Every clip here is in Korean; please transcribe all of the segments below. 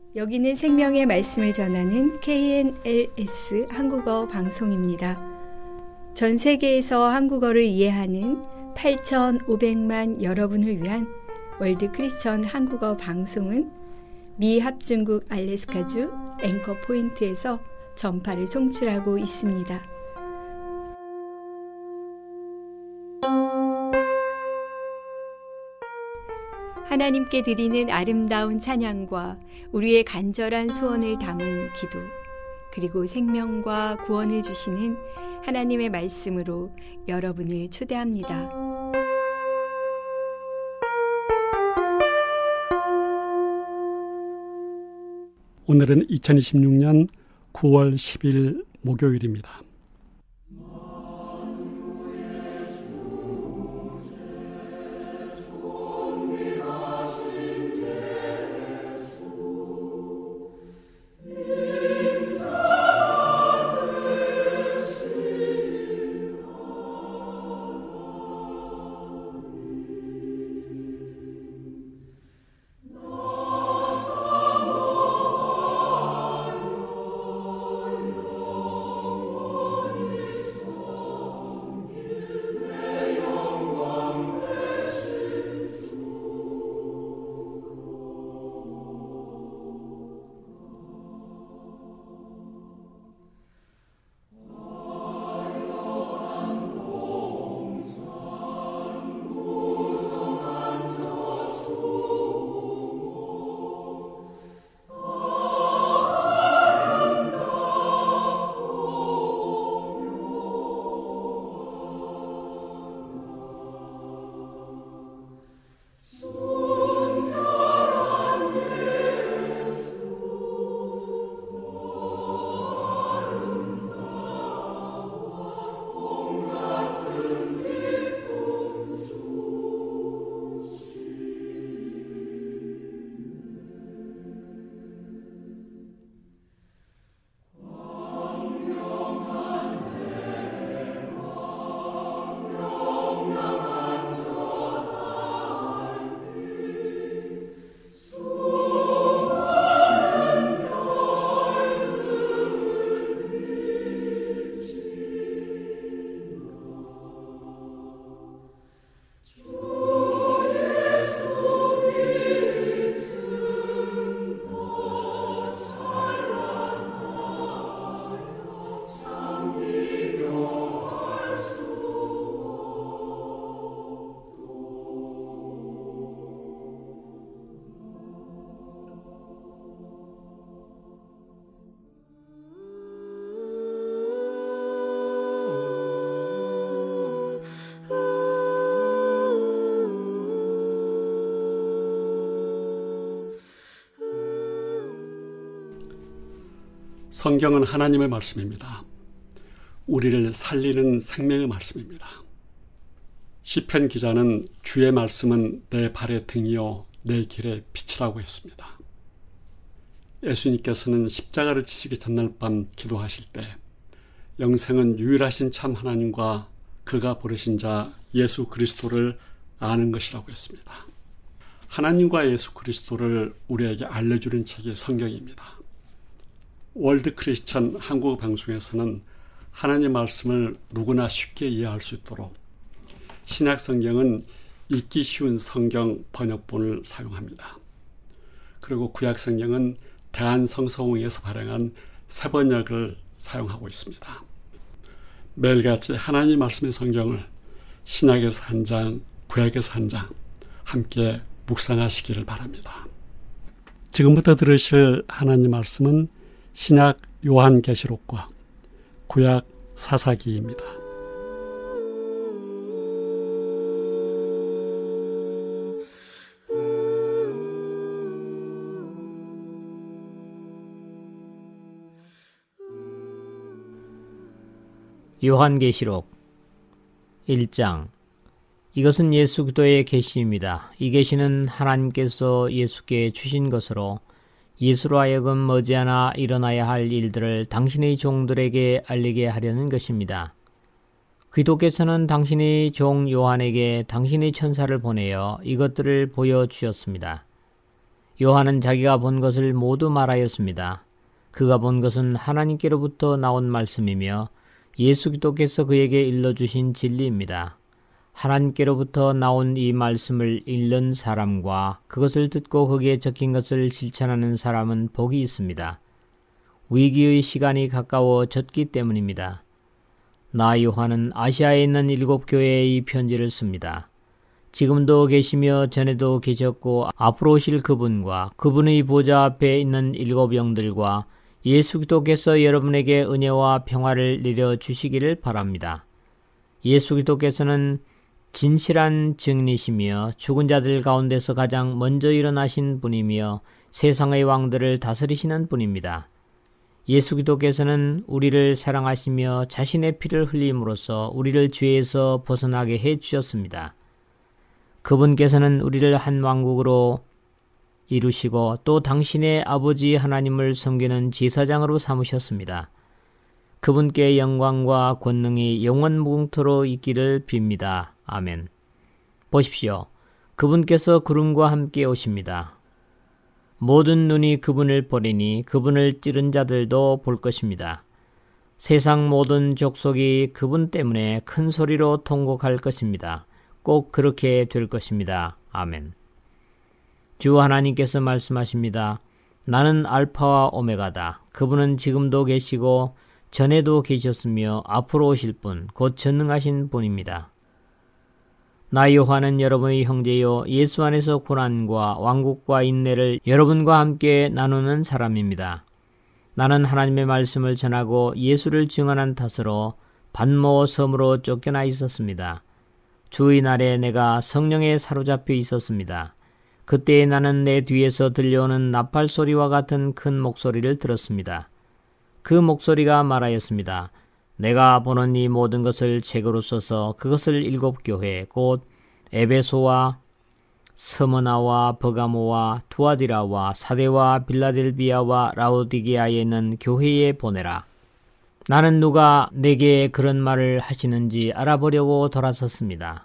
여기는 생명의 말씀을 전하는 KNLS 한국어 방송입니다. 전 세계에서 한국어를 이해하는 8,500만 여러분을 위한 월드 크리스천 한국어 방송은 미 합중국 알래스카주 앵커 포인트에서 전파를 송출하고 있습니다. 하나님께 드리는 아름다운 찬양과 우리의 간절한 소원을 담은 기도, 그리고 생명과 구원을 주시는 하나님의 말씀으로 여러분을 초대합니다. 오늘은 2026년 9월 10일 목요일입니다. 성경은 하나님의 말씀입니다. 우리를 살리는 생명의 말씀입니다. 시편 기자는 주의 말씀은 내 발의 등이요 내 길의 빛이라고 했습니다. 예수님께서는 십자가를 지시기 전날 밤 기도하실 때 영생은 유일하신 참 하나님과 그가 부르신 자 예수 그리스도를 아는 것이라고 했습니다. 하나님과 예수 그리스도를 우리에게 알려주는 책이 성경입니다. 월드 크리스천 한국어 방송에서는 하나님 말씀을 누구나 쉽게 이해할 수 있도록 신약 성경은 읽기 쉬운 성경 번역본을 사용합니다. 그리고 구약 성경은 대한성서공회에서 발행한 새 번역을 사용하고 있습니다. 매일같이 하나님 말씀의 성경을 신약에서 한 장, 구약에서 한 장 함께 묵상하시기를 바랍니다. 지금부터 들으실 하나님 말씀은 신약 요한계시록과 구약 사사기입니다. 요한계시록 1장. 이것은 예수 그리스도의 계시입니다. 이 계시는 하나님께서 예수께 주신 것으로 예수로 하여금 머지않아 일어나야 할 일들을 당신의 종들에게 알리게 하려는 것입니다. 그리스도께서는 당신의 종 요한에게 당신의 천사를 보내어 이것들을 보여주셨습니다. 요한은 자기가 본 것을 모두 말하였습니다. 그가 본 것은 하나님께로부터 나온 말씀이며 예수 그리스도께서 그에게 일러주신 진리입니다. 하나님께로부터 나온 이 말씀을 읽는 사람과 그것을 듣고 거기에 적힌 것을 실천하는 사람은 복이 있습니다. 위기의 시간이 가까워졌기 때문입니다. 나 요한은 아시아에 있는 7교회에 이 편지를 씁니다. 지금도 계시며 전에도 계셨고 앞으로 오실 그분과 그분의 보좌 앞에 있는 7 영들과 예수 그리스도께서 여러분에게 은혜와 평화를 내려주시기를 바랍니다. 예수 그리스도께서는 진실한 증인이시며 죽은 자들 가운데서 가장 먼저 일어나신 분이며 세상의 왕들을 다스리시는 분입니다. 예수 그리스도께서는 우리를 사랑하시며 자신의 피를 흘림으로써 우리를 죄에서 벗어나게 해 주셨습니다. 그분께서는 우리를 한 왕국으로 이루시고 또 당신의 아버지 하나님을 섬기는 제사장으로 삼으셨습니다. 그분께 영광과 권능이 영원 무궁토록 있기를 빕니다. 아멘. 보십시오. 그분께서 구름과 함께 오십니다. 모든 눈이 그분을 보리니 그분을 찌른 자들도 볼 것입니다. 세상 모든 족속이 그분 때문에 큰 소리로 통곡할 것입니다. 꼭 그렇게 될 것입니다. 아멘. 주 하나님께서 말씀하십니다. 나는 알파와 오메가다. 그분은 지금도 계시고 전에도 계셨으며 앞으로 오실 분, 곧 전능하신 분입니다. 나 요한은 여러분의 형제요 예수 안에서 고난과 왕국과 인내를 여러분과 함께 나누는 사람입니다. 나는 하나님의 말씀을 전하고 예수를 증언한 탓으로 반모 섬으로 쫓겨나 있었습니다. 주의 날에 내가 성령에 사로잡혀 있었습니다. 그때 나는 내 뒤에서 들려오는 나팔 소리와 같은 큰 목소리를 들었습니다. 그 목소리가 말하였습니다. 내가 보는 이 모든 것을 책으로 써서 그것을 7 교회 곧 에베소와 스무나와 버가모와 두아디라와 사데와 빌라델비아와 라오디게아에 있는 교회에 보내라. 나는 누가 내게 그런 말을 하시는지 알아보려고 돌아섰습니다.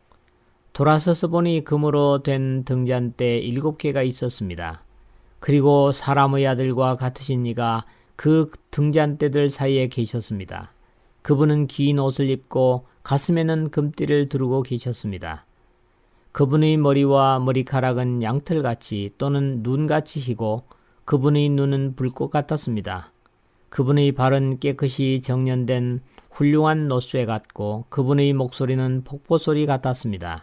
돌아서서 보니 금으로 된 등잔대 7개가 있었습니다. 그리고 사람의 아들과 같으신 이가 그 등잔대들 사이에 계셨습니다. 그분은 긴 옷을 입고 가슴에는 금띠를 두르고 계셨습니다. 그분의 머리와 머리카락은 양털같이 또는 눈같이 희고 그분의 눈은 불꽃 같았습니다. 그분의 발은 깨끗이 정련된 훌륭한 노쇠 같고 그분의 목소리는 폭포소리 같았습니다.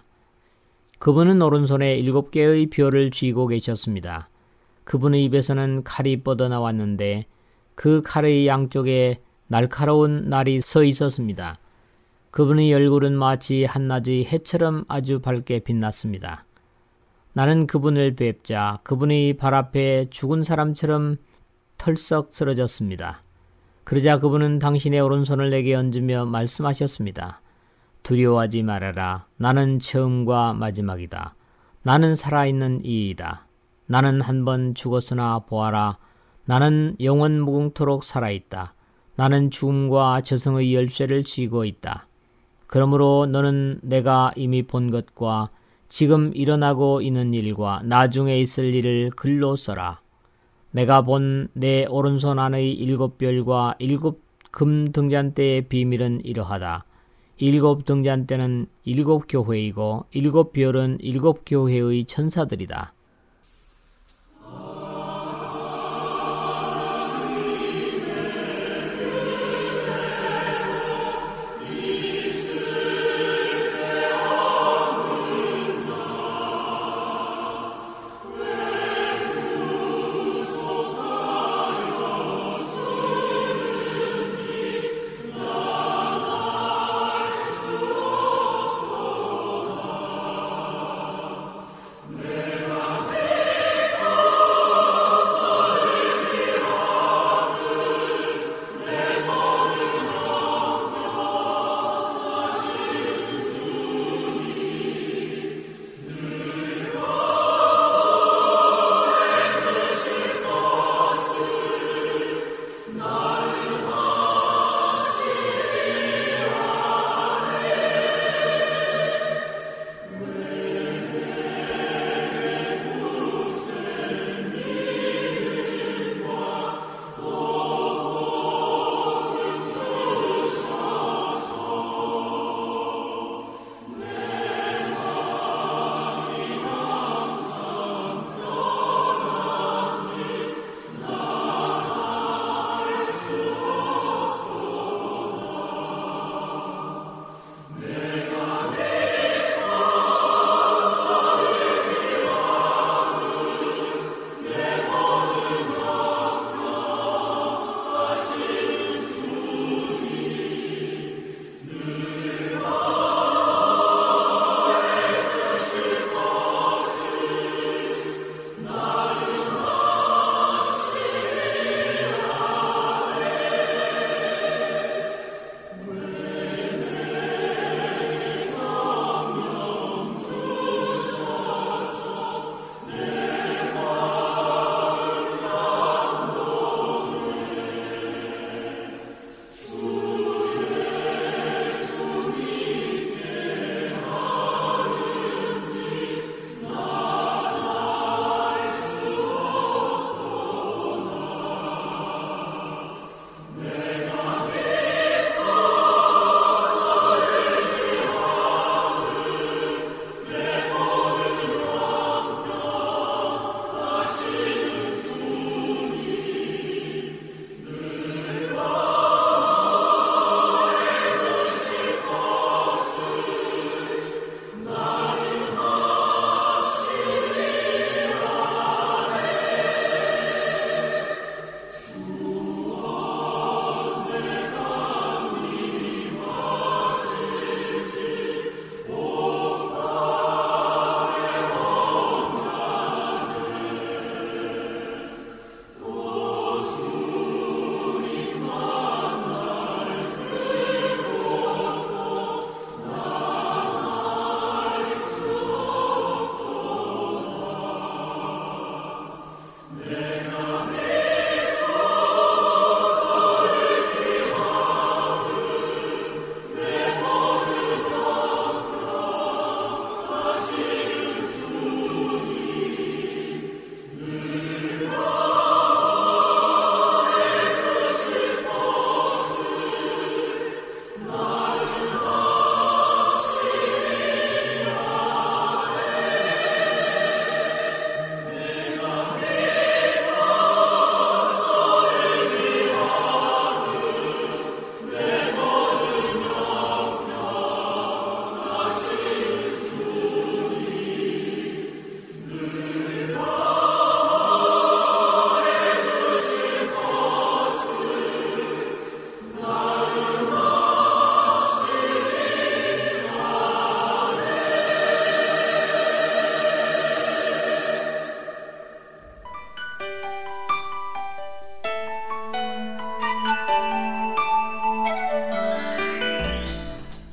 그분은 오른손에 7개의 벼를 쥐고 계셨습니다. 그분의 입에서는 칼이 뻗어나왔는데 그 칼의 양쪽에 날카로운 날이 서 있었습니다. 그분의 얼굴은 마치 한낮의 해처럼 아주 밝게 빛났습니다. 나는 그분을 뵙자 그분의 발 앞에 죽은 사람처럼 털썩 쓰러졌습니다. 그러자 그분은 당신의 오른손을 내게 얹으며 말씀하셨습니다. 두려워하지 말아라. 나는 처음과 마지막이다. 나는 살아있는 이이다. 나는 한번 죽었으나 보아라. 나는 영원 무궁토록 살아있다. 나는 죽음과 저승의 열쇠를 쥐고 있다. 그러므로 너는 내가 이미 본 것과 지금 일어나고 있는 일과 나중에 있을 일을 글로 써라. 내가 본 내 오른손 안의 7별과 7 금 등잔대의 비밀은 이러하다. 7 등잔대는 7 교회이고 7 별은 7 교회의 천사들이다. 내가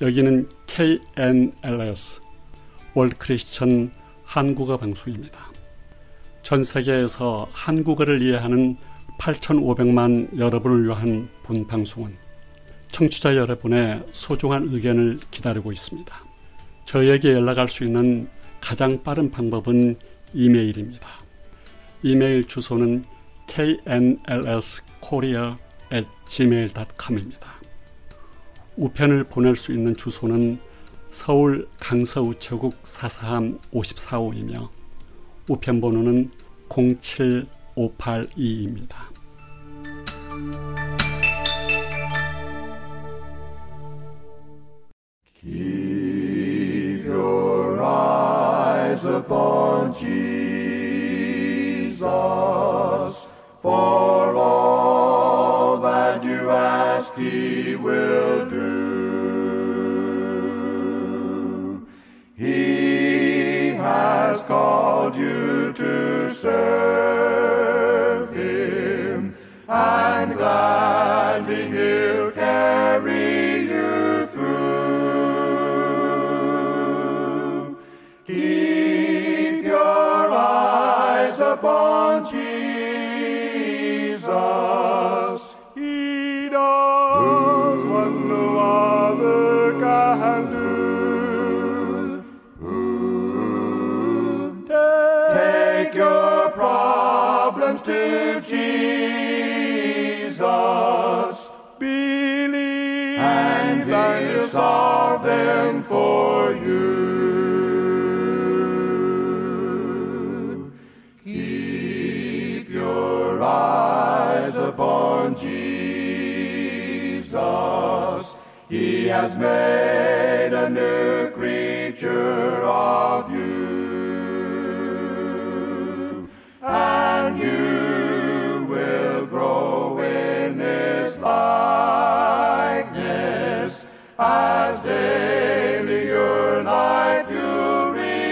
여기는 KNLS 월드 크리스천 한국어 방송입니다. 전 세계에서 한국어를 이해하는 8,500만 여러분을 위한 본 방송은 청취자 여러분의 소중한 의견을 기다리고 있습니다. 저희에게 연락할 수 있는 가장 빠른 방법은 이메일입니다. 이메일 주소는 knlskorea@gmail.com입니다. 우편을 보낼 수 있는 주소는 서울 강서우체국 443 54호이며 우편번호는 07582입니다. Keep your eyes upon Jesus, for all that you ask He will do. He has called you to serve Him, and gladly He'll carry you through. Keep your eyes upon Jesus. He does what no other can do. Take your problems to Jesus. Believe and He'll solve them for you. Keep your eyes upon Jesus. He has made a new creature of you, and you will grow in His likeness as daily your life you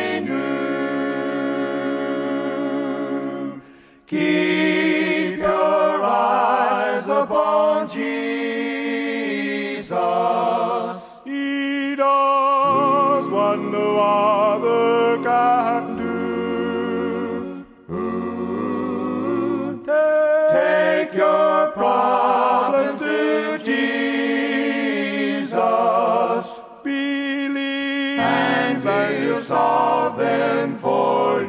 renew. Keep your eyes upon Jesus. He does what no other can do. Take your problems to Jesus. Believe and He'll solve them for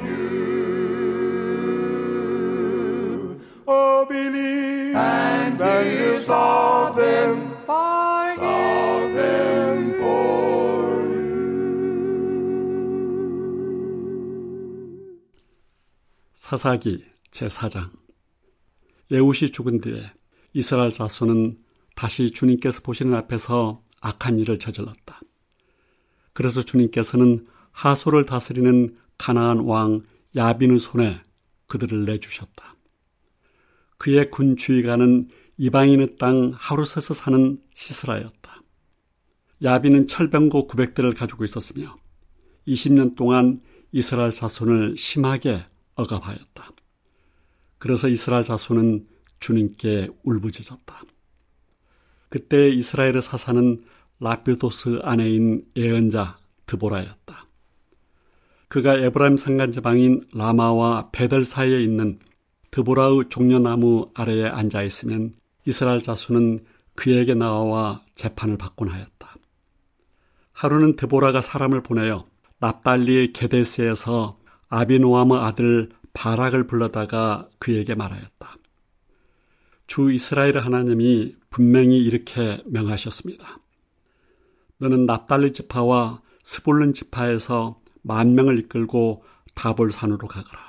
you. Oh, believe and He'll solve them for you. 사사기 제4장. 에훗이 죽은 뒤에 이스라엘 자손은 다시 주님께서 보시는 앞에서 악한 일을 저질렀다. 그래서 주님께서는 하솔을 다스리는 가나안 왕 야빈의 손에 그들을 내주셨다. 그의 군 주의관은 이방인의 땅 하루셋에 사는 시스라였다. 야빈은 철병고 900대를 가지고 있었으며 20년 동안 이스라엘 자손을 심하게 억압하였다. 그래서 이스라엘 자손은 주님께 울부짖었다. 그때 이스라엘의 사사는 라피도스 아내인 예언자 드보라였다. 그가 에브라임 산간지방인 라마와 베델 사이에 있는 드보라의 종려나무 아래에 앉아있으면 이스라엘 자손은 그에게 나와 재판을 받곤 하였다. 하루는 드보라가 사람을 보내어 납달리의 게데스에서 아비노암의 아들 바락을 불러다가 그에게 말하였다. 주 이스라엘의 하나님이 분명히 이렇게 명하셨습니다. 너는 납달리 지파와 스불론 지파에서 10,000명을 이끌고 다볼산으로 가거라.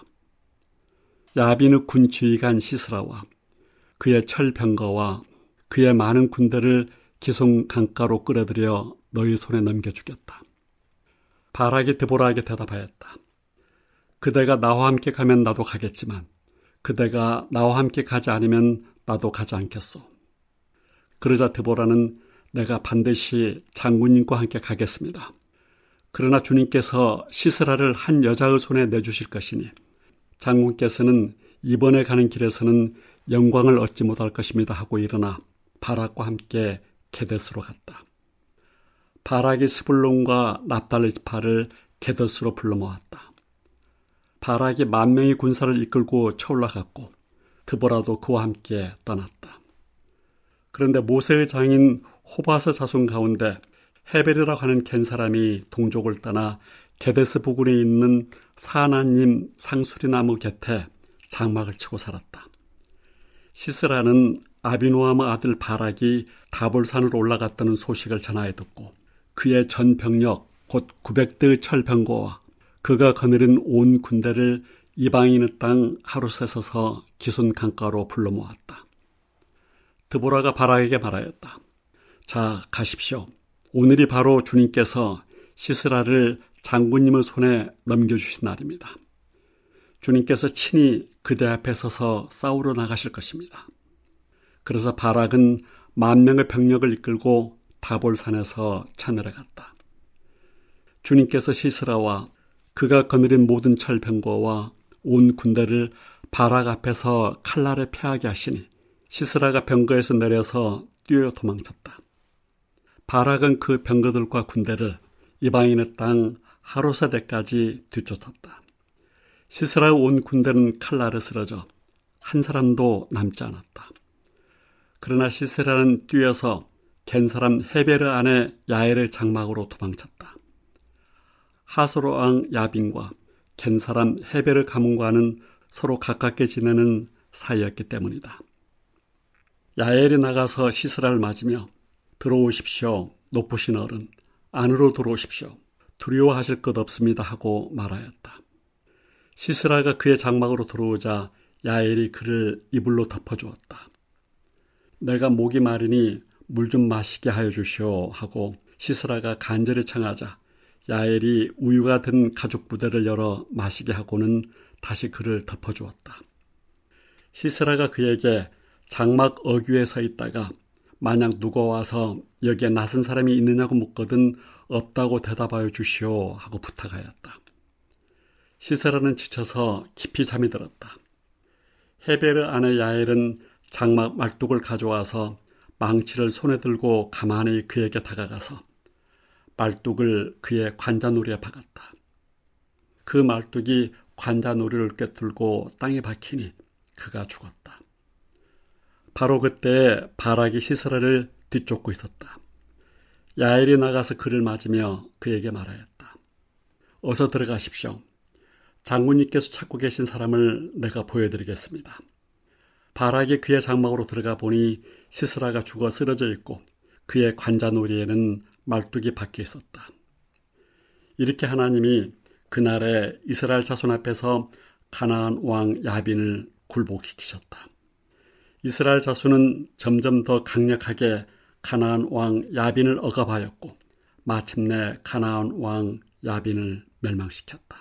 야빈의 군 지휘관 시스라와 그의 철병거와 그의 많은 군대를 기숑 강가로 끌어들여 너희 손에 넘겨주겠다. 바락이 드보라에게 대답하였다. 그대가 나와 함께 가면 나도 가겠지만 그대가 나와 함께 가지 않으면 나도 가지 않겠소. 그러자 드보라는 내가 반드시 장군님과 함께 가겠습니다. 그러나 주님께서 시스라를 한 여자의 손에 내주실 것이니 장군께서는 이번에 가는 길에서는 영광을 얻지 못할 것입니다 하고 일어나 바락과 함께 게데스로 갔다. 바락이 스불론과 납달리 지파를 게데스로 불러 모았다. 바락이 10,000명의 군사를 이끌고 쳐올라갔고 드보라도 그와 함께 떠났다. 그런데 모세의 장인 호바스 자손 가운데 헤벨이라고 하는 겐 사람이 동족을 떠나 게데스 부근에 있는 사나님 상수리나무 곁에 장막을 치고 살았다. 시스라는 아비노암 아들 바락이 다볼산으로 올라갔다는 소식을 전하여 듣고 그의 전 병력 곧 900대의 철병거와 그가 거느린 온 군대를 이방인의 땅 하루셋에서 기손 강가로 불러 모았다. 드보라가 바락에게 말하였다. 자, 가십시오. 오늘이 바로 주님께서 시스라를 장군님의 손에 넘겨주신 날입니다. 주님께서 친히 그대 앞에 서서 싸우러 나가실 것입니다. 그래서 바락은 10,000명의 병력을 이끌고 다볼산에서 쳐내려갔다. 주님께서 시스라와 그가 거느린 모든 철병거와 온 군대를 바락 앞에서 칼날에 패하게 하시니 시스라가 병거에서 내려서 뛰어 도망쳤다. 바락은 그 병거들과 군대를 이방인의 땅 하로세대까지 뒤쫓았다. 시스라의 온 군대는 칼날에 쓰러져 한 사람도 남지 않았다. 그러나 시스라는 뛰어서 겐 사람 헤베르 안에 야엘의 장막으로 도망쳤다. 하소로 왕 야빈과 겐 사람 헤베르 가문과는 서로 가깝게 지내는 사이였기 때문이다. 야엘이 나가서 시스라를 맞으며 들어오십시오. 높으신 어른, 안으로 들어오십시오. 두려워하실 것 없습니다 하고 말하였다. 시스라가 그의 장막으로 들어오자 야엘이 그를 이불로 덮어주었다. 내가 목이 마르니 물 좀 마시게 하여 주시오 하고 시스라가 간절히 청하자 야엘이 우유가 든 가죽 부대를 열어 마시게 하고는 다시 그를 덮어주었다. 시스라가 그에게 장막 어귀에 서 있다가 만약 누가 와서 여기에 낯선 사람이 있느냐고 묻거든 없다고 대답하여 주시오 하고 부탁하였다. 시스라는 지쳐서 깊이 잠이 들었다. 헤베르 아내 야엘은 장막 말뚝을 가져와서 망치를 손에 들고 가만히 그에게 다가가서 말뚝을 그의 관자놀이에 박았다. 그 말뚝이 관자놀이를 꿰뚫고 땅에 박히니 그가 죽었다. 바로 그때 바락이 시스라를 뒤쫓고 있었다. 야엘이 나가서 그를 맞으며 그에게 말하였다. 어서 들어가십시오. 장군님께서 찾고 계신 사람을 내가 보여드리겠습니다. 바락이 그의 장막으로 들어가 보니 시스라가 죽어 쓰러져 있고 그의 관자놀이에는 말뚝이 박혀 있었다. 이렇게 하나님이 그날에 이스라엘 자손 앞에서 가나안 왕 야빈을 굴복시키셨다. 이스라엘 자손은 점점 더 강력하게 가나안 왕 야빈을 억압하였고 마침내 가나안 왕 야빈을 멸망시켰다.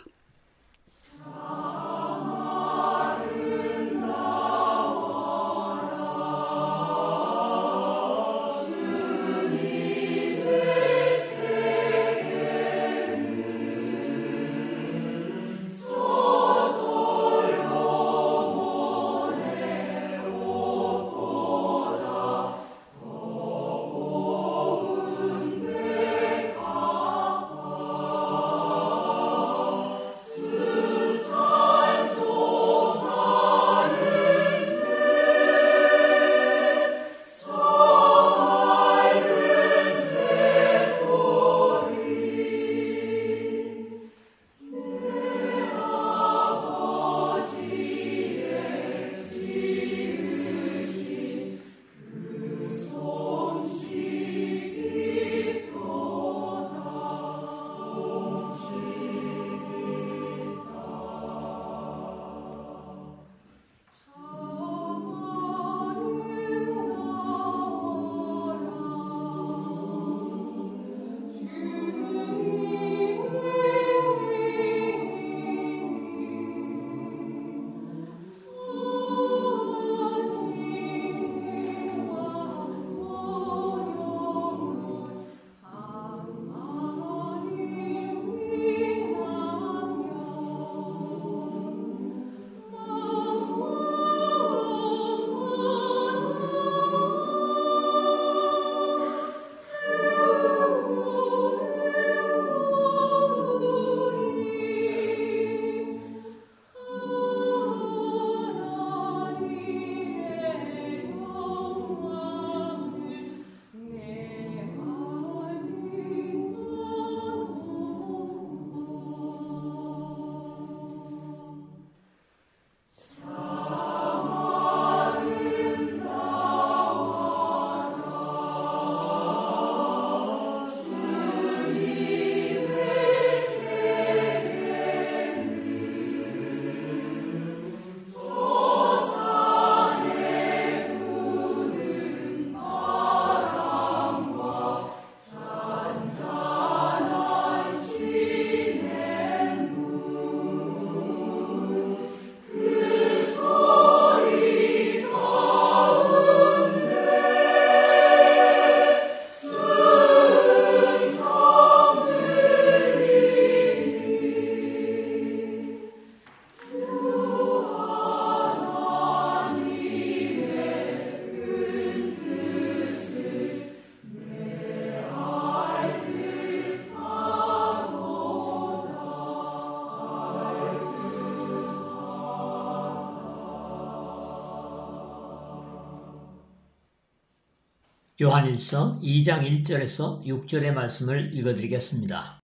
요한일서 2장 1절에서 6절의 말씀을 읽어드리겠습니다.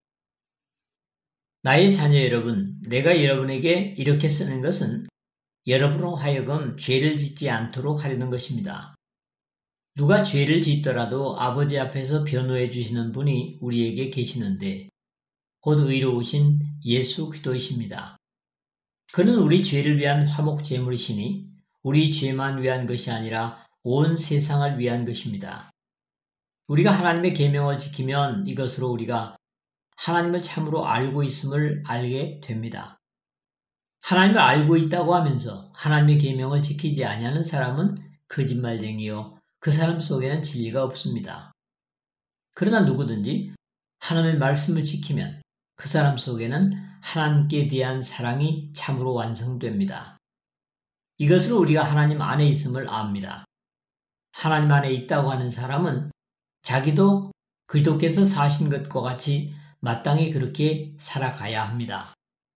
나의 자녀 여러분, 내가 여러분에게 이렇게 쓰는 것은 여러분으로 하여금 죄를 짓지 않도록 하려는 것입니다. 누가 죄를 짓더라도 아버지 앞에서 변호해 주시는 분이 우리에게 계시는데 곧 의로우신 예수 그리스도이십니다. 그는 우리 죄를 위한 화목 제물이시니 우리 죄만 위한 것이 아니라 온 세상을 위한 것입니다. 우리가 하나님의 계명을 지키면 이것으로 우리가 하나님을 참으로 알고 있음을 알게 됩니다. 하나님을 알고 있다고 하면서 하나님의 계명을 지키지 아니하는 사람은 거짓말쟁이요 그 사람 속에는 진리가 없습니다. 그러나 누구든지 하나님의 말씀을 지키면 그 사람 속에는 하나님께 대한 사랑이 참으로 완성됩니다. 이것으로 우리가 하나님 안에 있음을 압니다. 하나님 안에 있다고 하는 사람은 자기도 그리스도께서 사신 것과 같이 마땅히 그렇게 살아가야 합니다.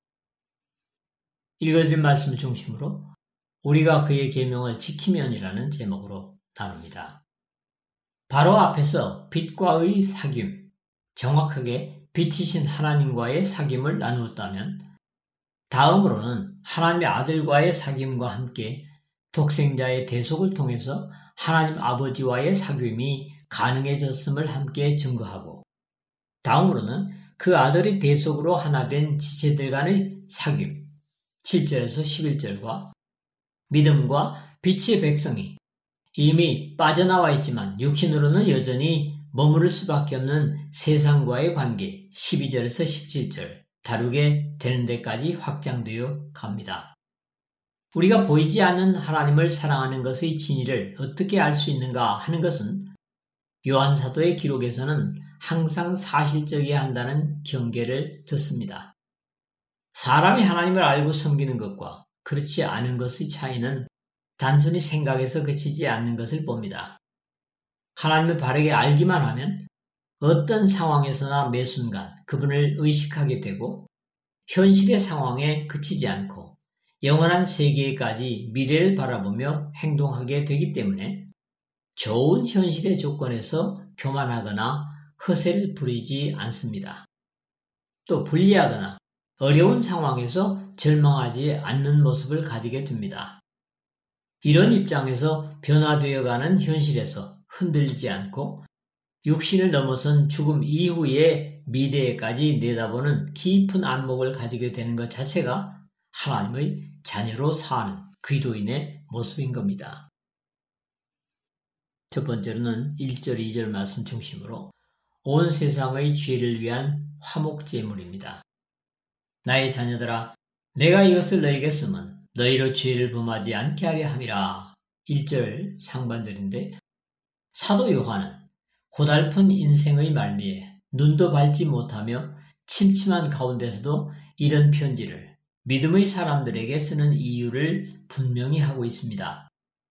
읽어드린 말씀을 중심으로 우리가 그의 계명을 지키면이라는 제목으로 나눕니다. 바로 앞에서 빛과의 사귐, 정확하게 빛이신 하나님과의 사귐을 나누었다면 다음으로는 하나님의 아들과의 사귐과 함께 독생자의 대속을 통해서 하나님 아버지와의 사귐이 가능해졌음을 함께 증거하고 다음으로는 그 아들의 대속으로 하나 된 지체들 간의 사귐 7절에서 11절과 믿음과 빛의 백성이 이미 빠져나와 있지만 육신으로는 여전히 머무를 수밖에 없는 세상과의 관계 12절에서 17절 다루게 되는 데까지 확장되어 갑니다. 우리가 보이지 않는 하나님을 사랑하는 것의 진리를 어떻게 알 수 있는가 하는 것은 요한사도의 기록에서는 항상 사실적이어야 한다는 경계를 듣습니다. 사람이 하나님을 알고 섬기는 것과 그렇지 않은 것의 차이는 단순히 생각에서 그치지 않는 것을 봅니다. 하나님을 바르게 알기만 하면 어떤 상황에서나 매 순간 그분을 의식하게 되고 현실의 상황에 그치지 않고 영원한 세계까지 미래를 바라보며 행동하게 되기 때문에 좋은 현실의 조건에서 교만하거나 허세를 부리지 않습니다. 또 불리하거나 어려운 상황에서 절망하지 않는 모습을 가지게 됩니다. 이런 입장에서 변화되어가는 현실에서 흔들리지 않고 육신을 넘어선 죽음 이후의 미래에까지 내다보는 깊은 안목을 가지게 되는 것 자체가 하나님의 자녀로 사는 그리스도인의 모습인 겁니다. 첫 번째로는 1절, 2절 말씀 중심으로 온 세상의 죄를 위한 화목제물입니다. 나의 자녀들아, 내가 이것을 너에게 쓰면 너희로 죄를 범하지 않게 하려 함이라. 1절 상반절인데 사도 요한은 고달픈 인생의 말미에 눈도 밟지 못하며 침침한 가운데서도 이런 편지를 믿음의 사람들에게 쓰는 이유를 분명히 하고 있습니다.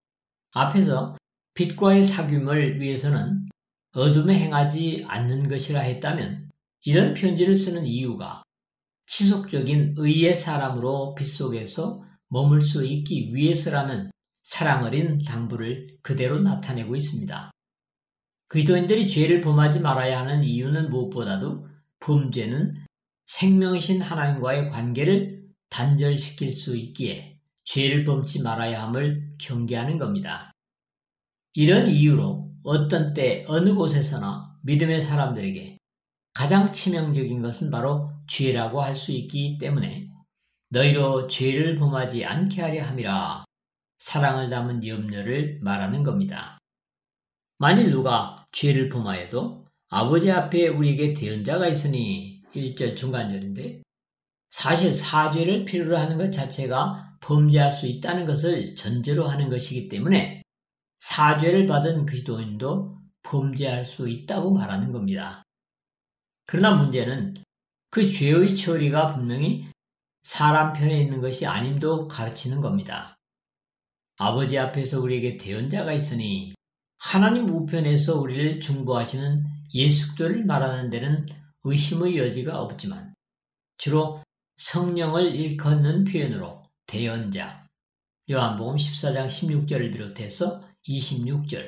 앞에서 빛과의 사귐을 위해서는 어둠에 행하지 않는 것이라 했다면 이런 편지를 쓰는 이유가 지속적인 의의 사람으로 빛 속에서 머물 수 있기 위해서라는 사랑 어린 당부를 그대로 나타내고 있습니다. 그리스도인들이 죄를 범하지 말아야 하는 이유는 무엇보다도 범죄는 생명이신 하나님과의 관계를 단절시킬 수 있기에 죄를 범치 말아야 함을 경계하는 겁니다. 이런 이유로 어떤 때 어느 곳에서나 믿음의 사람들에게 가장 치명적인 것은 바로 죄라고 할 수 있기 때문에 너희로 죄를 범하지 않게 하려 함이라 사랑을 담은 염려를 말하는 겁니다. 만일 누가 죄를 범하여도 아버지 앞에 우리에게 대언자가 있으니 1절 중간절인데 사실 사죄를 필요로 하는 것 자체가 범죄할 수 있다는 것을 전제로 하는 것이기 때문에 사죄를 받은 그리스도인도 범죄할 수 있다고 말하는 겁니다. 그러나 문제는 그 죄의 처리가 분명히 사람 편에 있는 것이 아님도 가르치는 겁니다. 아버지 앞에서 우리에게 대언자가 있으니 하나님 우편에서 우리를 중보하시는 예수 그리스도를 말하는 데는 의심의 여지가 없지만 주로 성령을 일컫는 표현으로 대언자, 요한복음 14장 16절을 비롯해서 26절,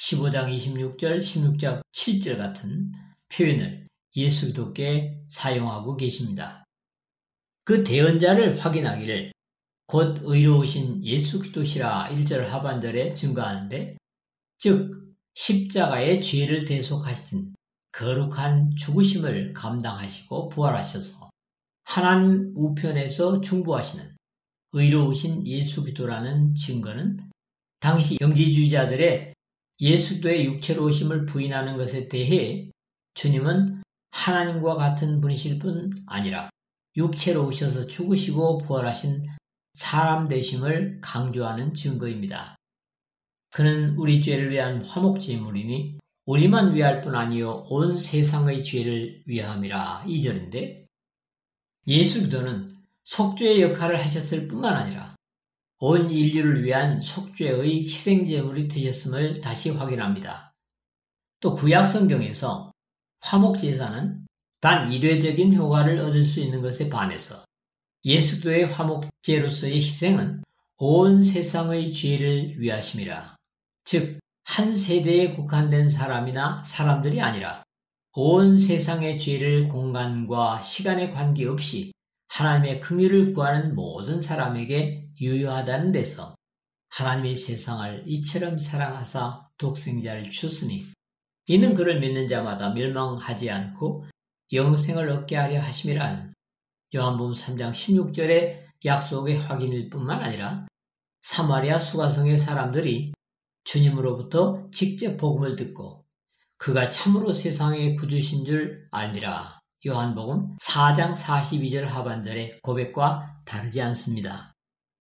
15장 26절, 16장 7절 같은 표현을 예수 그리스도께 사용하고 계십니다. 그 대언자를 확인하기를 곧 의로우신 예수 그리스도시라 1절 하반절에 증거하는데, 즉 십자가의 죄를 대속하신 거룩한 죽으심을 감당하시고 부활하셔서 하나님 우편에서 중보하시는 의로우신 예수 그리스도라는 증거는 당시 영지주의자들의 예수 그리스도의 육체로 오심을 부인하는 것에 대해 주님은 하나님과 같은 분이실 뿐 아니라 육체로 오셔서 죽으시고 부활하신 사람 되심을 강조하는 증거입니다. 그는 우리 죄를 위한 화목제물이니 우리만 위할 뿐 아니요 온 세상의 죄를 위함이라 2절인데, 예수 그리스도는 속죄의 역할을 하셨을 뿐만 아니라 온 인류를 위한 속죄의 희생제물이 되셨음을 다시 확인합니다. 또 구약 성경에서 화목제사는 단 일회적인 효과를 얻을 수 있는 것에 반해서 예수 그리스도의 화목제로서의 희생은 온 세상의 죄를 위하심이라. 즉, 한 세대에 국한된 사람이나 사람들이 아니라 온 세상의 죄를 공간과 시간에 관계없이 하나님의 긍휼을 구하는 모든 사람에게 유효하다는 데서 하나님의 세상을 이처럼 사랑하사 독생자를 주셨으니 이는 그를 믿는 자마다 멸망하지 않고 영생을 얻게 하려 하심이라는 요한복음 3장 16절의 약속의 확인일 뿐만 아니라 사마리아 수가성의 사람들이 주님으로부터 직접 복음을 듣고 그가 참으로 세상의 구주신 줄 알미라. 요한복음 4장 42절 하반절의 고백과 다르지 않습니다.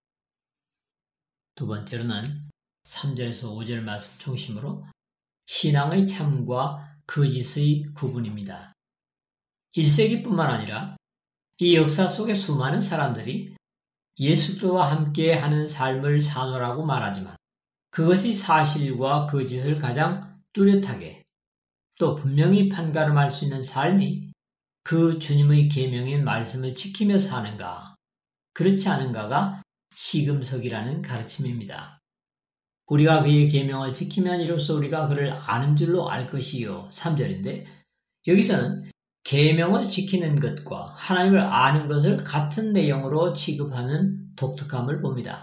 두 번째로는 3절에서 5절 말씀 중심으로 신앙의 참과 거짓의 구분입니다. 1세기뿐만 아니라 이 역사 속의 수많은 사람들이 예수 그리스도와 함께 하는 삶을 사노라고 말하지만 그것이 사실과 거짓을 가장 뚜렷하게 또 분명히 판가름할 수 있는 삶이 그 주님의 계명인 말씀을 지키며 사는가, 그렇지 않은가가 시금석이라는 가르침입니다. 우리가 그의 계명을 지키면 이로써 우리가 그를 아는 줄로 알 것이요 3절인데, 여기서는 계명을 지키는 것과 하나님을 아는 것을 같은 내용으로 취급하는 독특함을 봅니다.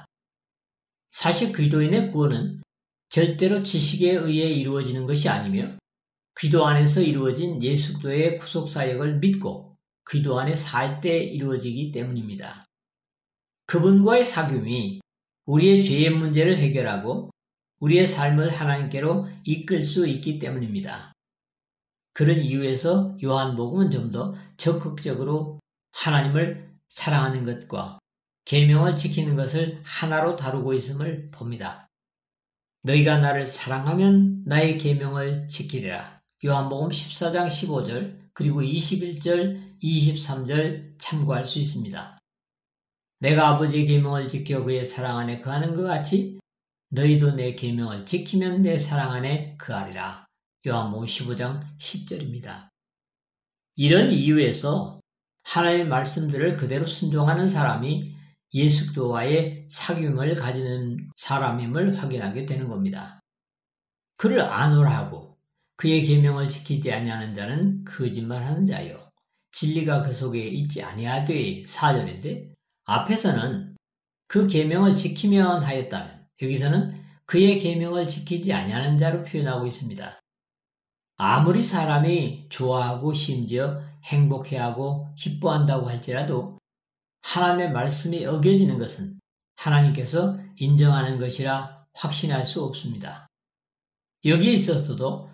사실 그리스도인의 구원은 절대로 지식에 의해 이루어지는 것이 아니며 그리스도 안에서 이루어진 예수 그리스도의 구속사역을 믿고 그리스도 안에 살 때 이루어지기 때문입니다. 그분과의 사귐이 우리의 죄의 문제를 해결하고 우리의 삶을 하나님께로 이끌 수 있기 때문입니다. 그런 이유에서 요한복음은 좀 더 적극적으로 하나님을 사랑하는 것과 계명을 지키는 것을 하나로 다루고 있음을 봅니다. 너희가 나를 사랑하면 나의 계명을 지키리라. 요한복음 14장 15절 그리고 21절, 23절 참고할 수 있습니다. 내가 아버지의 계명을 지켜 그의 사랑 안에 거하는 것 같이 너희도 내 계명을 지키면 내 사랑 안에 거하리라. 요한복음 15장 10절입니다. 이런 이유에서 하나님의 말씀들을 그대로 순종하는 사람이 예수 그리스도와의 사귐을 가지는 사람임을 확인하게 되는 겁니다. 그를 아노라 하고 그의 계명을 지키지 아니하는 자는 거짓말하는 자요 진리가 그 속에 있지 아니하되 4절인데, 앞에서는 그 계명을 지키면 하였다면 여기서는 그의 계명을 지키지 아니하는 자로 표현하고 있습니다. 아무리 사람이 좋아하고 심지어 행복해하고 기뻐한다고 할지라도 하나님의 말씀이 어겨지는 것은 하나님께서 인정하는 것이라 확신할 수 없습니다. 여기에 있어서도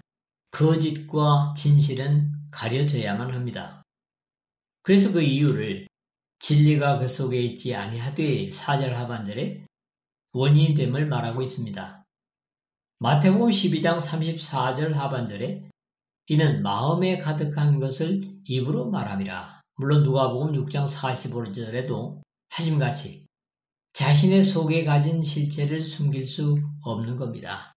거짓과 진실은 가려져야만 합니다. 그래서 그 이유를 진리가 그 속에 있지 아니하되 4절 하반절에 원인이 됨을 말하고 있습니다. 마태복음 12장 34절 하반절에 이는 마음에 가득한 것을 입으로 말함이라. 물론 누가복음 6장 45절에도 하심같이 자신의 속에 가진 실체를 숨길 수 없는 겁니다.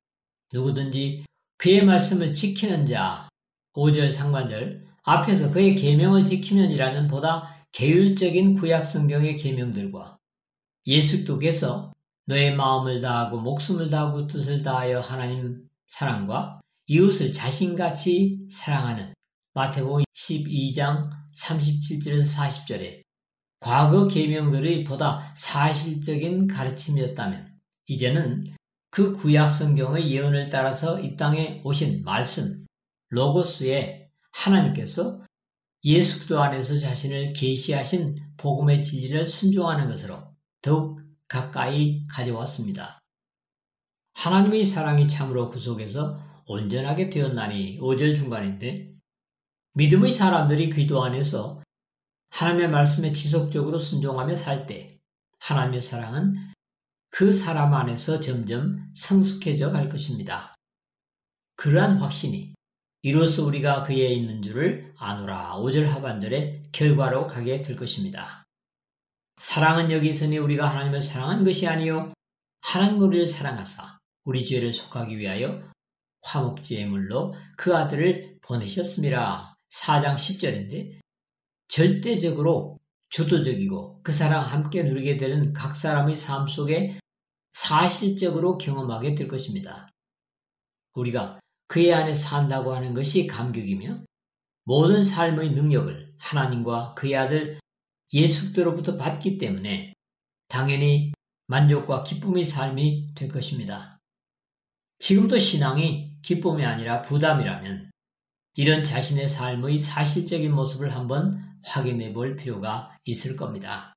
누구든지 그의 말씀을 지키는 자 5절 상반절 앞에서 그의 계명을 지키면이라는 보다 계율적인 구약 성경의 계명들과 예수 그리스도께서 너의 마음을 다하고 목숨을 다하고 뜻을 다하여 하나님 사랑과 이웃을 자신같이 사랑하는 마태복음 12장 37절에서 40절에 과거 계명들의 보다 사실적인 가르침이었다면 이제는 그 구약 성경의 예언을 따라서 이 땅에 오신 말씀, 로고스에 하나님께서 예수 그리스도 안에서 자신을 계시하신 복음의 진리를 순종하는 것으로 더욱 가까이 가져왔습니다. 하나님의 사랑이 참으로 그 속에서 온전하게 되었나니 5절 중간인데 믿음의 사람들이 그리스도 안에서 하나님의 말씀에 지속적으로 순종하며 살 때 하나님의 사랑은 그 사람 안에서 점점 성숙해져 갈 것입니다. 그러한 확신이 이로써 우리가 그에 있는 줄을 아노라 5절 하반절의 결과로 가게 될 것입니다. 사랑은 여기 있으니 우리가 하나님을 사랑한 것이 아니요 하나님 우리를 사랑하사 우리 죄를 속하기 위하여 화목제물로 그 아들을 보내셨음이라 4장 10절인데 절대적으로 주도적이고 그 사랑 함께 누리게 되는 각 사람의 삶 속에 사실적으로 경험하게 될 것입니다. 우리가 그의 안에 산다고 하는 것이 감격이며 모든 삶의 능력을 하나님과 그의 아들 예수 그리스도로부터 받기 때문에 당연히 만족과 기쁨의 삶이 될 것입니다. 지금도 신앙이 기쁨이 아니라 부담이라면 이런 자신의 삶의 사실적인 모습을 한번 확인해 볼 필요가 있을 겁니다.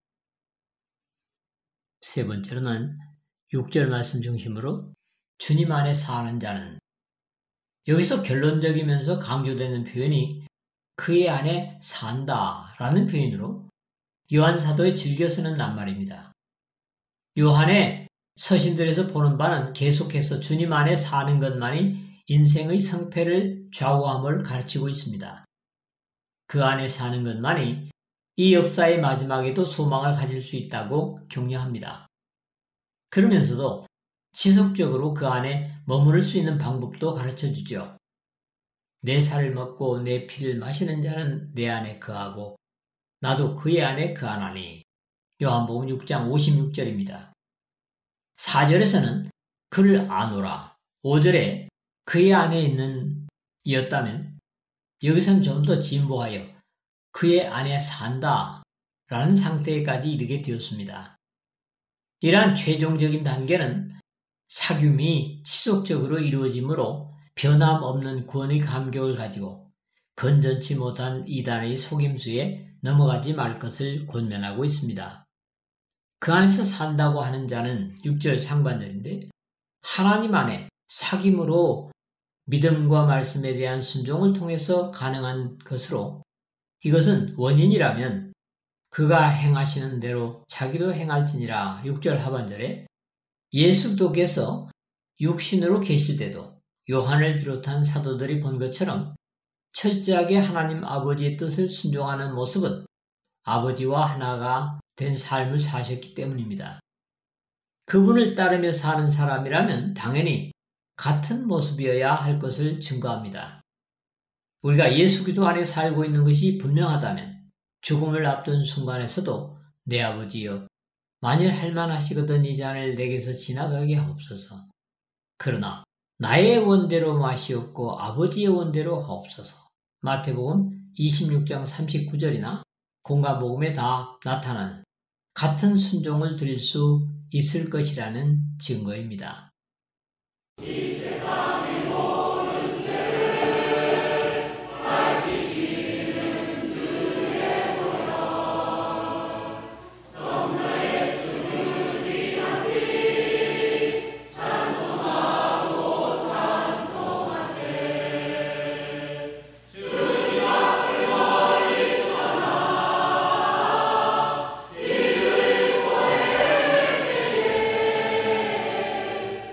세 번째로는 6절 말씀 중심으로 주님 안에 사는 자는 여기서 결론적이면서 강조되는 표현이 그의 안에 산다라는 표현으로 요한 사도에 즐겨 쓰는 낱말입니다. 요한의 서신들에서 보는 바는 계속해서 주님 안에 사는 것만이 인생의 성패를 좌우함을 가르치고 있습니다. 그 안에 사는 것만이 이 역사의 마지막에도 소망을 가질 수 있다고 격려합니다. 그러면서도 지속적으로 그 안에 머무를 수 있는 방법도 가르쳐주죠. 내 살을 먹고 내 피를 마시는 자는 내 안에 거하고 나도 그의 안에 거하나니 요한복음 6장 56절입니다. 4절에서는 그를 아노라 5절에 그의 안에 있는 이었다면 여기서는 좀 더 진보하여 그의 안에 산다 라는 상태까지 이르게 되었습니다. 이러한 최종적인 단계는 사귐이 지속적으로 이루어지므로 변함없는 구원의 감격을 가지고 건전치 못한 이단의 속임수에 넘어가지 말 것을 권면하고 있습니다. 그 안에서 산다고 하는 자는 6절 상반절인데 하나님 안에 사귐으로 믿음과 말씀에 대한 순종을 통해서 가능한 것으로 이것은 원인이라면 그가 행하시는 대로 자기도 행할지니라 6절 하반절에 예수께서 육신으로 계실 때도 요한을 비롯한 사도들이 본 것처럼 철저하게 하나님 아버지의 뜻을 순종하는 모습은 아버지와 하나가 된 삶을 사셨기 때문입니다. 그분을 따르며 사는 사람이라면 당연히 같은 모습이어야 할 것을 증거합니다. 우리가 예수 그리스도 안에 살고 있는 것이 분명하다면 죽음을 앞둔 순간에서도 내 아버지여 만일 할만하시거든 이 잔을 내게서 지나가게 하옵소서. 그러나 나의 원대로 마시옵고 아버지의 원대로 하옵소서. 마태복음 26장 39절이나 공간복음에 다 나타나는 같은 순종을 드릴 수 있을 것이라는 증거입니다. 이 세상의 모든 죄를 밝히시는 주의 보혈 성령 예수를 위한 피 찬송하고 찬송하세 주님 앞에 멀리 떠나 길을 잃고 헤맬 때에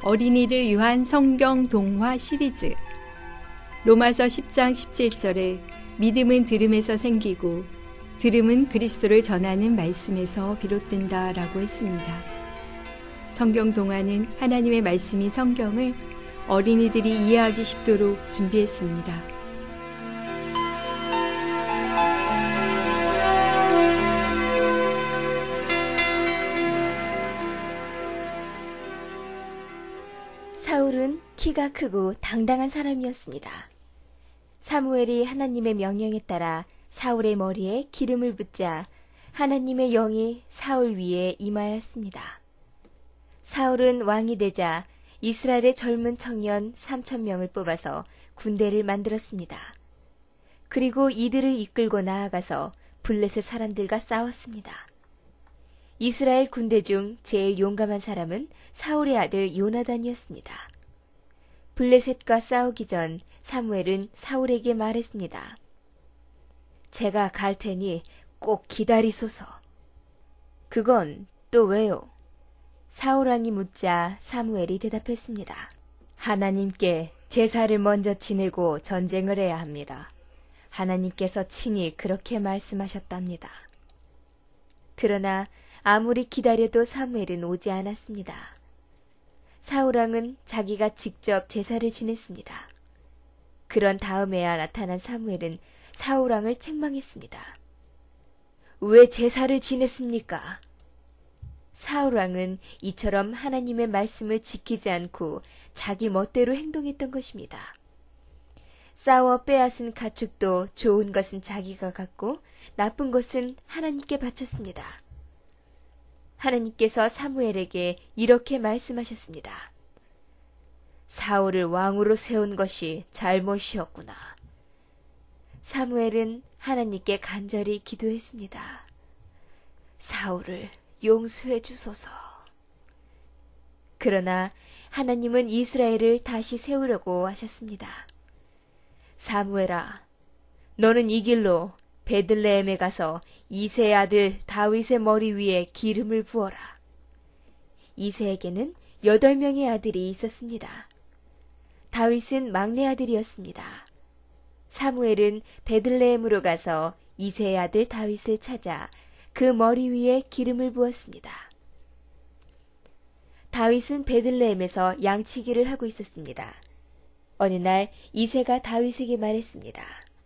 어린이를 위한 성경 동화 시리즈. 로마서 10장 17절에 믿음은 들음에서 생기고 들음은 그리스도를 전하는 말씀에서 비롯된다 라고 했습니다. 성경 동화는 하나님의 말씀인 성경을 어린이들이 이해하기 쉽도록 준비했습니다. 사울은 키가 크고 당당한 사람이었습니다. 사무엘이 하나님의 명령에 따라 사울의 머리에 기름을 붓자 하나님의 영이 사울 위에 임하였습니다. 사울은 왕이 되자 이스라엘의 젊은 청년 3,000명을 뽑아서 군대를 만들었습니다. 그리고 이들을 이끌고 나아가서 블레셋 사람들과 싸웠습니다. 이스라엘 군대 중 제일 용감한 사람은 사울의 아들 요나단이었습니다. 블레셋과 싸우기 전 사무엘은 사울에게 말했습니다. 제가 갈 테니 꼭 기다리소서. 그건 또 왜요? 사울왕이 묻자 사무엘이 대답했습니다. 하나님께 제사를 먼저 지내고 전쟁을 해야 합니다. 하나님께서 친히 그렇게 말씀하셨답니다. 그러나 아무리 기다려도 사무엘은 오지 않았습니다. 사울왕은 자기가 직접 제사를 지냈습니다. 그런 다음에야 나타난 사무엘은 사울왕을 책망했습니다. 왜 제사를 지냈습니까? 사울왕은 이처럼 하나님의 말씀을 지키지 않고 자기 멋대로 행동했던 것입니다. 싸워 빼앗은 가축도 좋은 것은 자기가 갖고 나쁜 것은 하나님께 바쳤습니다. 하나님께서 사무엘에게 이렇게 말씀하셨습니다. 사울을 왕으로 세운 것이 잘못이었구나. 사무엘은 하나님께 간절히 기도했습니다. 사울을 용서해 주소서. 그러나 하나님은 이스라엘을 다시 세우려고 하셨습니다. 사무엘아, 너는 이 길로 베들레헴에 가서 이새의 아들 다윗의 머리 위에 기름을 부어라. 이새에게는 8명의 아들이 있었습니다. 다윗은 막내 아들이었습니다. 사무엘은 베들레헴으로 가서 이새의 아들 다윗을 찾아 그 머리 위에 기름을 부었습니다. 다윗은 베들레헴에서 양치기를 하고 있었습니다. 어느 날 이새가 다윗에게 말했습니다.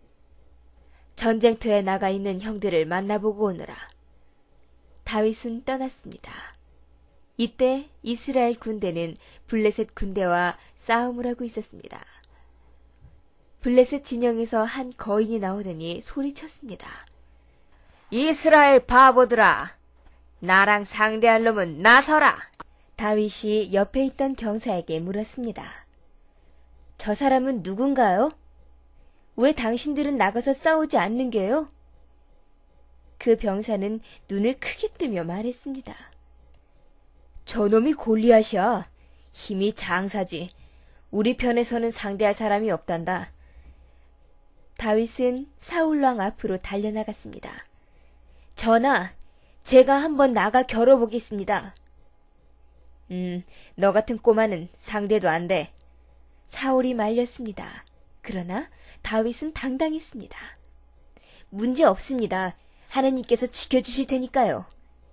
전쟁터에 나가 있는 형들을 만나보고 오너라. 다윗은 떠났습니다. 이때 이스라엘 군대는 블레셋 군대와 싸움을 하고 있었습니다. 블레셋 진영에서 한 거인이 나오더니 소리쳤습니다. 이스라엘 바보들아! 나랑 상대할 놈은 나서라! 다윗이 옆에 있던 경사에게 물었습니다. 저 사람은 누군가요? 왜 당신들은 나가서 싸우지 않는 게요? 그 병사는 눈을 크게 뜨며 말했습니다. 저놈이 골리앗이야. 힘이 장사지. 우리 편에서는 상대할 사람이 없단다. 다윗은 사울왕 앞으로 달려나갔습니다. 전하, 제가 한번 나가 겨뤄보겠습니다. 너 같은 꼬마는 상대도 안 돼. 사울이 말렸습니다. 그러나 다윗은 당당했습니다. 문제 없습니다. 하나님께서 지켜주실 테니까요.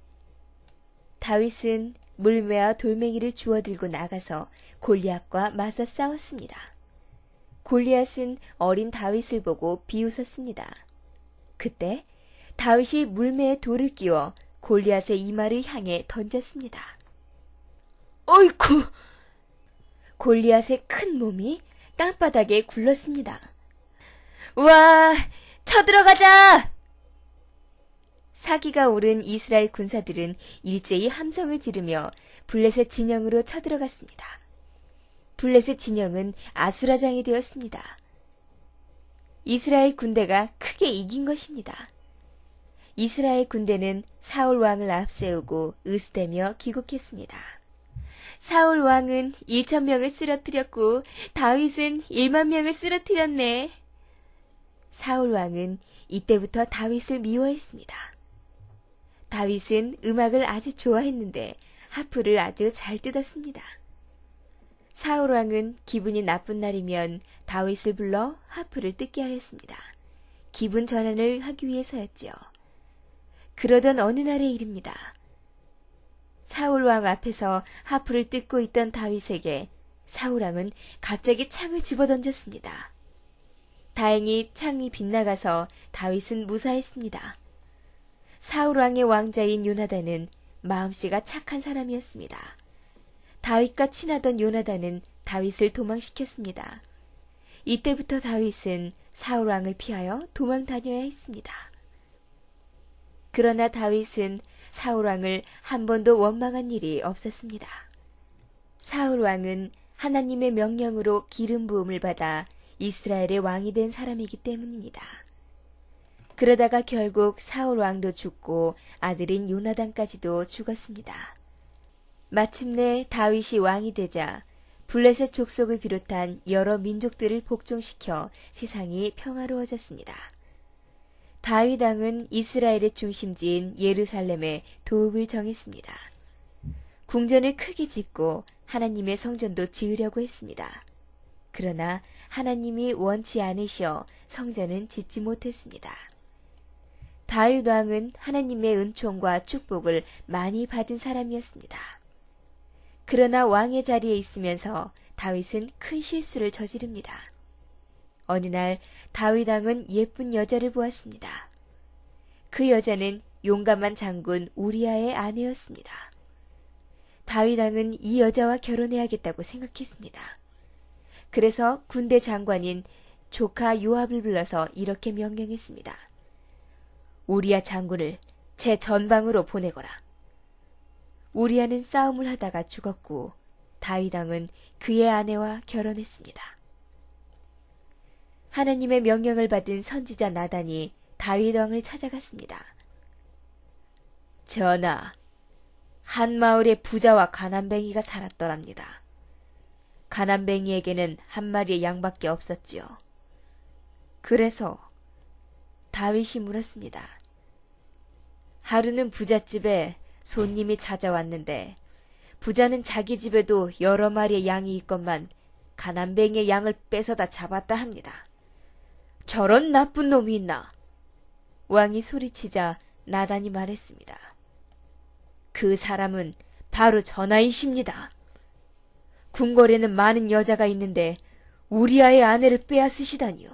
다윗은 물매와 돌멩이를 주워들고 나가서 골리앗과 맞서 싸웠습니다. 골리앗은 어린 다윗을 보고 비웃었습니다. 그때 다윗이 물매에 돌을 끼워 골리앗의 이마를 향해 던졌습니다. 어이쿠! 골리앗의 큰 몸이 땅바닥에 굴렀습니다. 와, 쳐들어가자! 사기가 오른 이스라엘 군사들은 일제히 함성을 지르며 블레셋 진영으로 쳐들어갔습니다. 블레셋 진영은 아수라장이 되었습니다. 이스라엘 군대가 크게 이긴 것입니다. 이스라엘 군대는 사울 왕을 앞세우고 으스대며 귀국했습니다. 사울 왕은 1,000명을 쓰러뜨렸고 다윗은 10,000명을 쓰러뜨렸네. 사울 왕은 이때부터 다윗을 미워했습니다. 다윗은 음악을 아주 좋아했는데 하프를 아주 잘 뜯었습니다. 사울 왕은 기분이 나쁜 날이면 다윗을 불러 하프를 뜯게 하였습니다. 기분 전환을 하기 위해서였지요. 그러던 어느 날의 일입니다. 사울 왕 앞에서 하프를 뜯고 있던 다윗에게 사울 왕은 갑자기 창을 집어던졌습니다. 다행히 창이 빗나가서 다윗은 무사했습니다. 사울 왕의 왕자인 요나단은 마음씨가 착한 사람이었습니다. 다윗과 친하던 요나단은 다윗을 도망시켰습니다. 이때부터 다윗은 사울 왕을 피하여 도망 다녀야 했습니다. 그러나 다윗은 사울 왕을 한 번도 원망한 일이 없었습니다. 사울 왕은 하나님의 명령으로 기름 부음을 받아 이스라엘의 왕이 된 사람이기 때문입니다. 그러다가 결국 사울 왕도 죽고 아들인 요나단까지도 죽었습니다. 마침내 다윗이 왕이 되자 블레셋 족속을 비롯한 여러 민족들을 복종시켜 세상이 평화로워졌습니다. 다윗 왕은 이스라엘의 중심지인 예루살렘에 도읍을 정했습니다. 궁전을 크게 짓고 하나님의 성전도 지으려고 했습니다. 그러나 하나님이 원치 않으시어 성전은 짓지 못했습니다. 다윗 왕은 하나님의 은총과 축복을 많이 받은 사람이었습니다. 그러나 왕의 자리에 있으면서 다윗은 큰 실수를 저지릅니다. 어느 날 다윗 왕은 예쁜 여자를 보았습니다. 그 여자는 용감한 장군 우리아의 아내였습니다. 다윗 왕은 이 여자와 결혼해야겠다고 생각했습니다. 그래서 군대 장관인 조카 요압을 불러서 이렇게 명령했습니다. 우리아 장군을 제 전방으로 보내거라. 우리아는 싸움을 하다가 죽었고 다윗 왕은 그의 아내와 결혼했습니다. 하나님의 명령을 받은 선지자 나단이 다윗 왕을 찾아갔습니다. 전하, 한 마을에 부자와 가난뱅이가 살았더랍니다. 가난뱅이에게는 한 마리의 양밖에 없었지요. 그래서 다윗이 물었습니다. 하루는 부잣집에 손님이 찾아왔는데 부자는 자기 집에도 여러 마리의 양이 있건만 가난뱅이의 양을 뺏어다 잡았다 합니다. 저런 나쁜 놈이 있나? 왕이 소리치자 나단이 말했습니다. 그 사람은 바로 전하이십니다. 궁궐에는 많은 여자가 있는데 우리아의 아내를 빼앗으시다니요.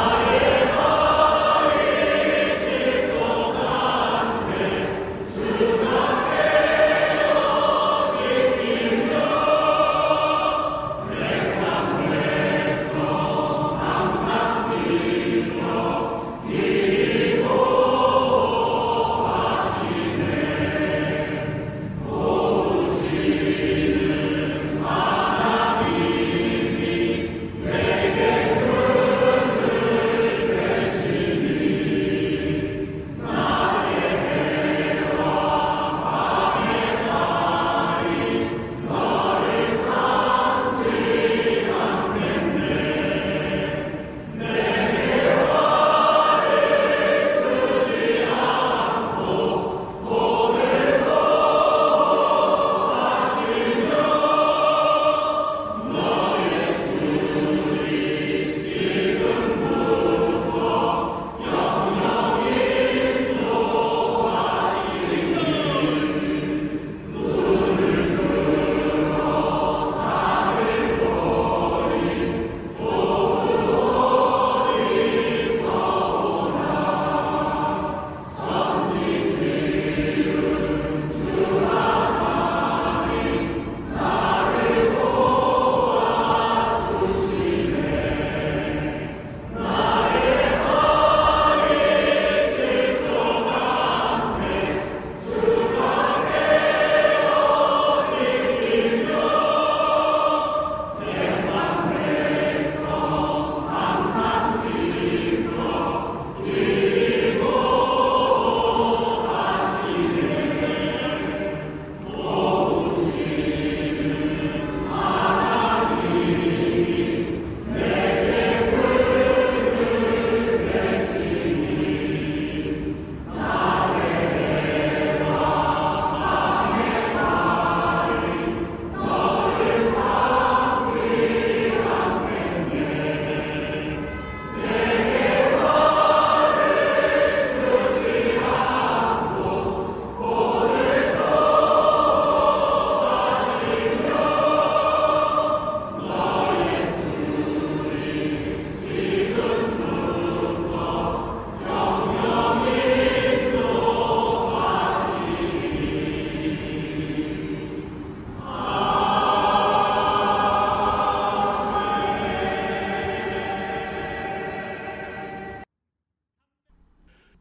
주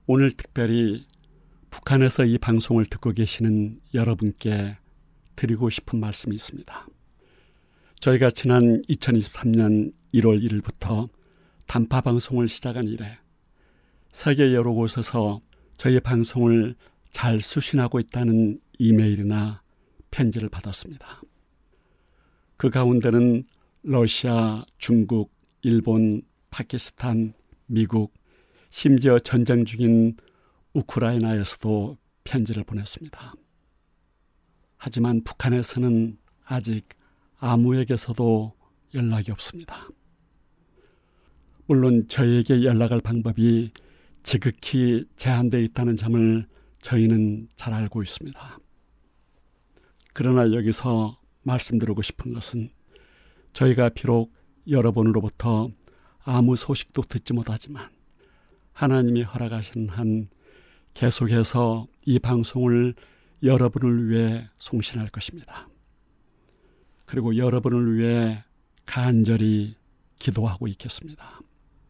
오늘 특별히 북한에서 이 방송을 듣고 계시는 여러분께 드리고 싶은 말씀이 있습니다. 저희가 지난 2023년 1월 1일부터 단파 방송을 시작한 이래 세계 여러 곳에서 저희 방송을 잘 수신하고 있다는 이메일이나 편지를 받았습니다. 그 가운데는 러시아, 중국, 일본, 파키스탄, 미국, 심지어 전쟁 중인 우크라이나에서도 편지를 보냈습니다. 하지만 북한에서는 아직 아무에게서도 연락이 없습니다. 물론 저희에게 연락할 방법이 지극히 제한되어 있다는 점을 저희는 잘 알고 있습니다. 그러나 여기서 말씀드리고 싶은 것은 저희가 비록 여러분으로부터 아무 소식도 듣지 못하지만 하나님이 허락하신 한 계속해서 이 방송을 여러분을 위해 송신할 것입니다. 그리고 여러분을 위해 간절히 기도하고 있겠습니다.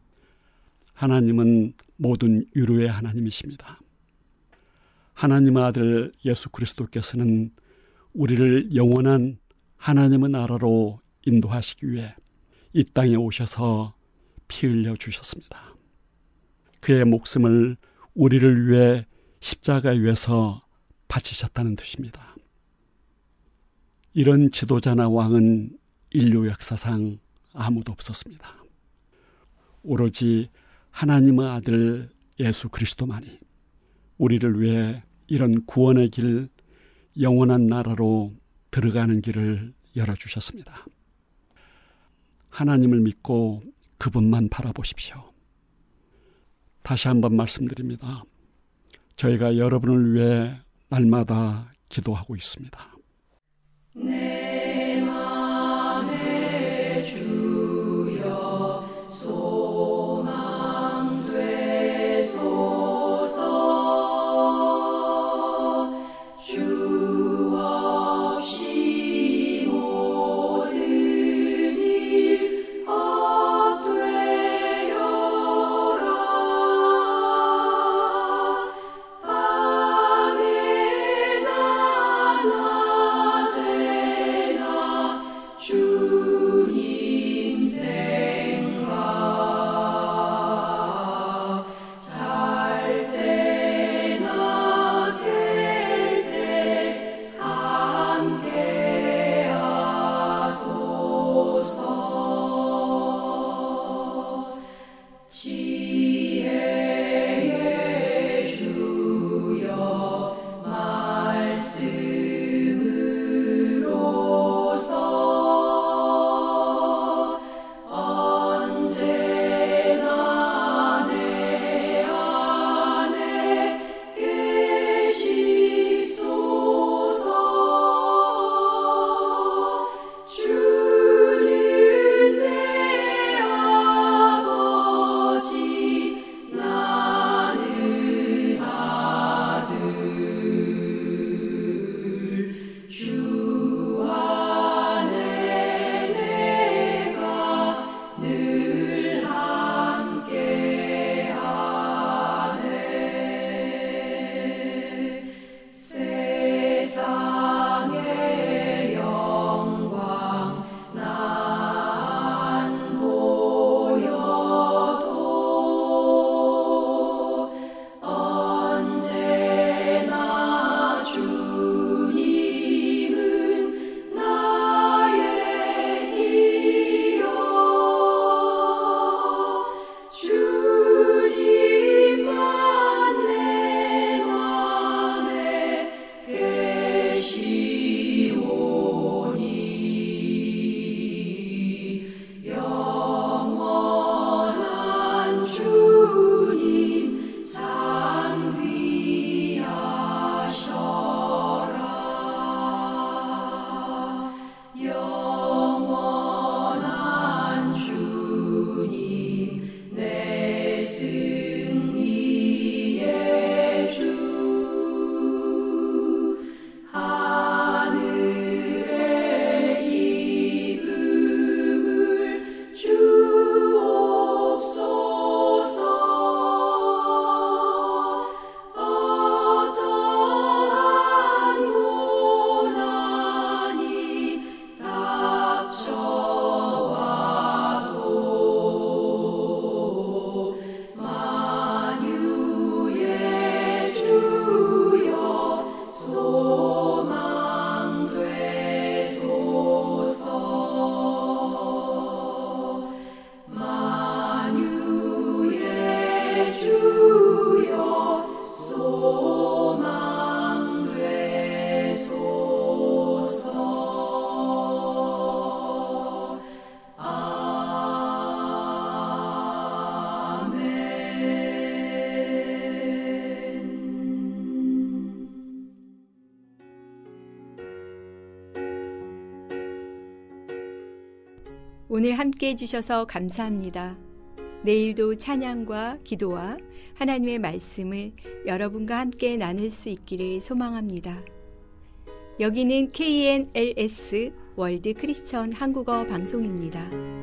하나님은 모든 위로의 하나님이십니다. 하나님의 아들 예수 그리스도께서는 우리를 영원한 하나님의 나라로 인도하시기 위해 이 땅에 오셔서 피 흘려 주셨습니다. 그의 목숨을 우리를 위해 십자가 위에서 바치셨다는 뜻입니다. 이런 지도자나 왕은 인류 역사상 아무도 없었습니다. 오로지 하나님의 아들 예수 그리스도만이 우리를 위해 이런 구원의 길, 영원한 나라로 들어가는 길을 열어주셨습니다. 하나님을 믿고 그분만 바라보십시오. 다시 한번 말씀드립니다. 저희가 여러분을 위해 날마다 기도하고 있습니다. 내 맘에 주여 소망 되소서. 주 없이 모든 일 헛되어라. 밤에 나 낮에 오늘 함께 해주셔서 감사합니다. 내일도 찬양과 기도와 하나님의 말씀을 여러분과 함께 나눌 수 있기를 소망합니다. 여기는 KNLS 월드 크리스천 한국어 방송입니다.